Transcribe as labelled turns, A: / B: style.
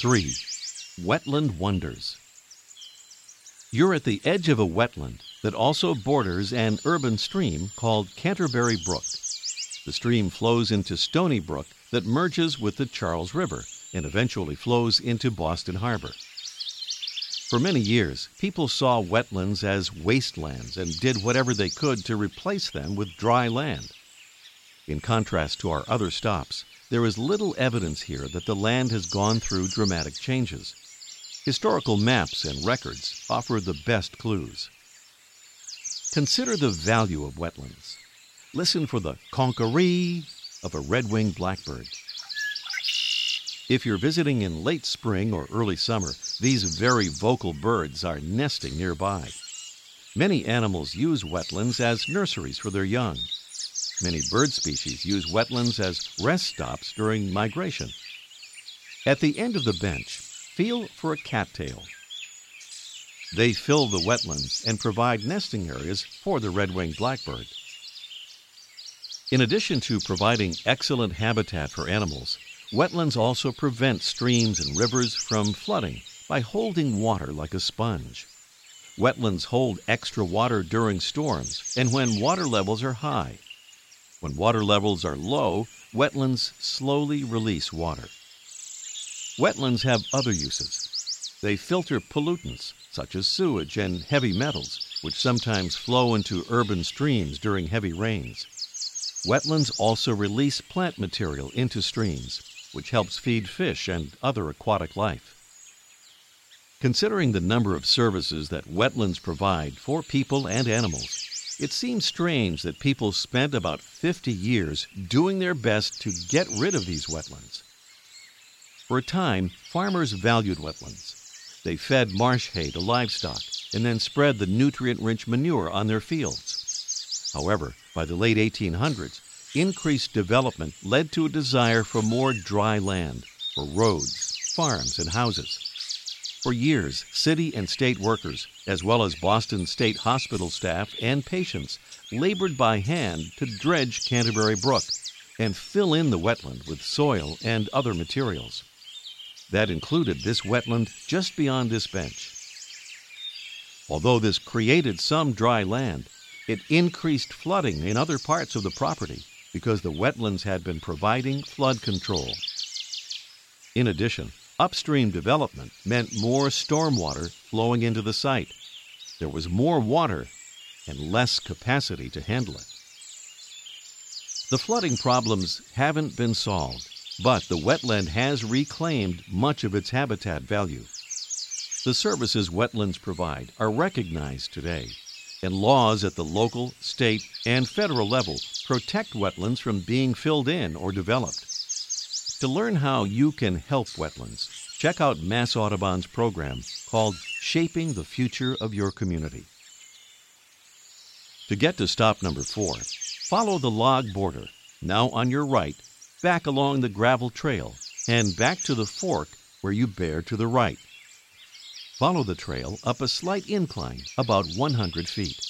A: 3. Wetland Wonders. You're at the edge of a wetland that also borders an urban stream called Canterbury Brook. The stream flows into Stony Brook that merges with the Charles River and eventually flows into Boston Harbor. For many years, people saw wetlands as wastelands and did whatever they could to replace them with dry land. In contrast to our other stops, there is little evidence here that the land has gone through dramatic changes. Historical maps and records offer the best clues. Consider the value of wetlands. Listen for the conk-a-ree of a red-winged blackbird. If you're visiting in late spring or early summer, these very vocal birds are nesting nearby. Many animals use wetlands as nurseries for their young. Many bird species use wetlands as rest stops during migration. At the end of the bench, feel for a cattail. They fill the wetlands and provide nesting areas for the red-winged blackbird. In addition to providing excellent habitat for animals, wetlands also prevent streams and rivers from flooding by holding water like a sponge. Wetlands hold extra water during storms and when water levels are high. When water levels are low, wetlands slowly release water. Wetlands have other uses. They filter pollutants, such as sewage and heavy metals, which sometimes flow into urban streams during heavy rains. Wetlands also release plant material into streams, which helps feed fish and other aquatic life. Considering the number of services that wetlands provide for people and animals, it seems strange that people spent about 50 years doing their best to get rid of these wetlands. For a time, farmers valued wetlands. They fed marsh hay to livestock and then spread the nutrient-rich manure on their fields. However, by the late 1800s, increased development led to a desire for more dry land, for roads, farms, and houses. For years, city and state workers, as well as Boston State Hospital staff and patients, labored by hand to dredge Canterbury Brook and fill in the wetland with soil and other materials. That included this wetland just beyond this bench. Although this created some dry land, it increased flooding in other parts of the property because the wetlands had been providing flood control. In addition, upstream development meant more stormwater flowing into the site. There was more water and less capacity to handle it. The flooding problems haven't been solved, but the wetland has reclaimed much of its habitat value. The services wetlands provide are recognized today, and laws at the local, state, and federal level protect wetlands from being filled in or developed. To learn how you can help wetlands, check out Mass Audubon's program called Shaping the Future of Your Community. To get to stop number 4, follow the log border, now on your right, back along the gravel trail, and back to the fork where you bear to the right. Follow the trail up a slight incline about 100 feet.